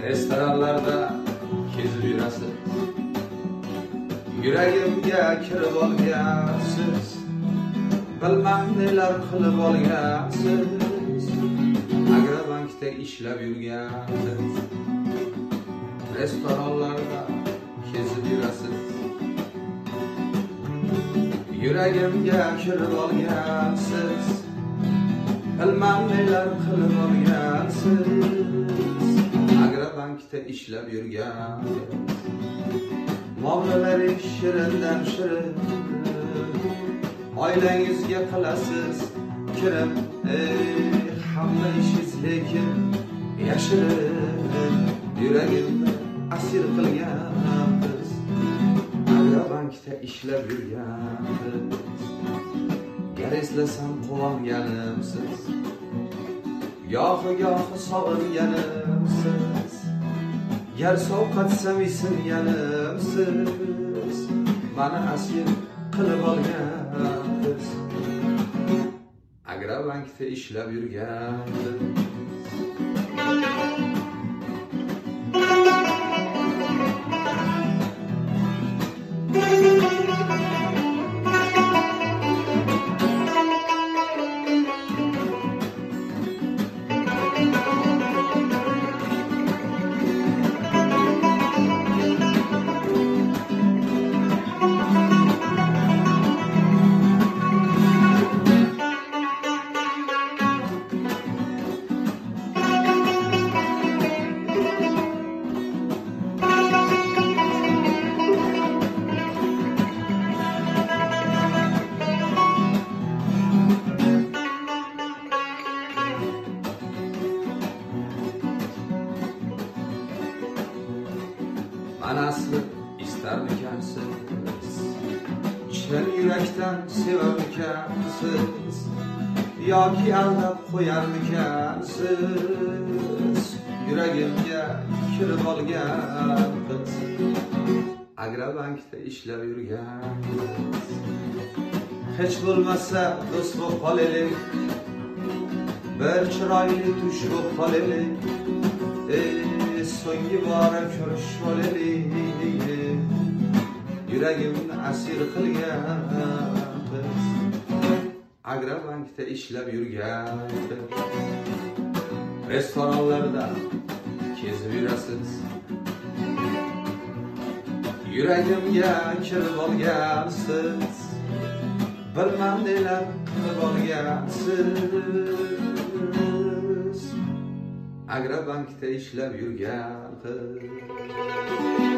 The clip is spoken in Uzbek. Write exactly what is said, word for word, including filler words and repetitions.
restoranlarda kezib yurasiz, yuragimga kirib olgansiz, bilmam nelar qilib olgansiz, Agrobankda ishlab yurgansiz, restoranlarda kezib yurasiz, yuragimga kirib olgansiz, bilmam nelar qilib olgansiz, Agrobankda ishlab yurgansiz. Muomalalari shirindan shirin, oilangizga qilasiz kirim, ey hamma ishingiz lekin yashirin, yuragimni asir qilgansiz, Agrobankda ishlab yurgansiz. Gar eslasam quvonganimsiz, gohi-gohi sog'inganimsiz, gar sovqatsam isinganimsiz, mani asir qilib olgansiz, Agrobankda ishlab yurgansiz. Anasini istarmikansiz, chin yurakdan sevarmikansiz, yoki aldab qo'yarmikansiz, yuragimga kirib olgan qiz, Agrobankda ishlab yurgansiz. Hech bo'lmasa do'st bo'lib qolaylik, bir chiroyli tush bo'lib qolaylik, so'nggi bora ko'rishib olaylik, yuragimni asir qilgan qiz, Agrobankda ishlab yurgansiz. Restoranlarda kezib yurasiz, yuragimga kirib olgansiz, bilmam nelar qilib olgansiz, Agrobankda ishlab yurgan qiz.